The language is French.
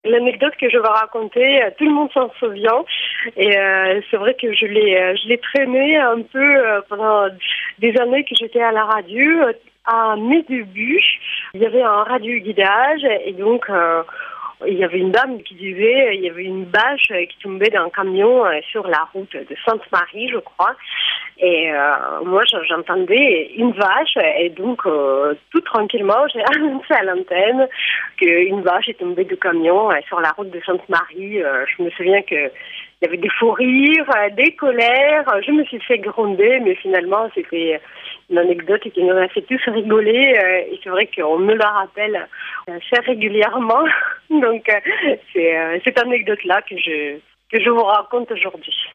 L'anecdote que je vais raconter, tout le monde s'en souvient. Et c'est vrai que je l'ai traîné un peu pendant des années que j'étais à la radio. À mes débuts, il y avait un radio-guidage et donc il y avait une dame qui disait il y avait une bâche qui tombait d'un camion sur la route de Sainte-Marie, je crois. Et moi, j'entendais une vache et donc tout tranquillement, j'ai annoncé à l'antenne qu'une vache est tombée du camion sur la route de Sainte-Marie. Je me souviens que il y avait des fous rires, des colères. Je me suis fait gronder, mais finalement, c'était une anecdote qui nous a fait tous rigoler. Et c'est vrai qu'on me la rappelle assez régulièrement. Donc, c'est cette anecdote-là que je vous raconte aujourd'hui.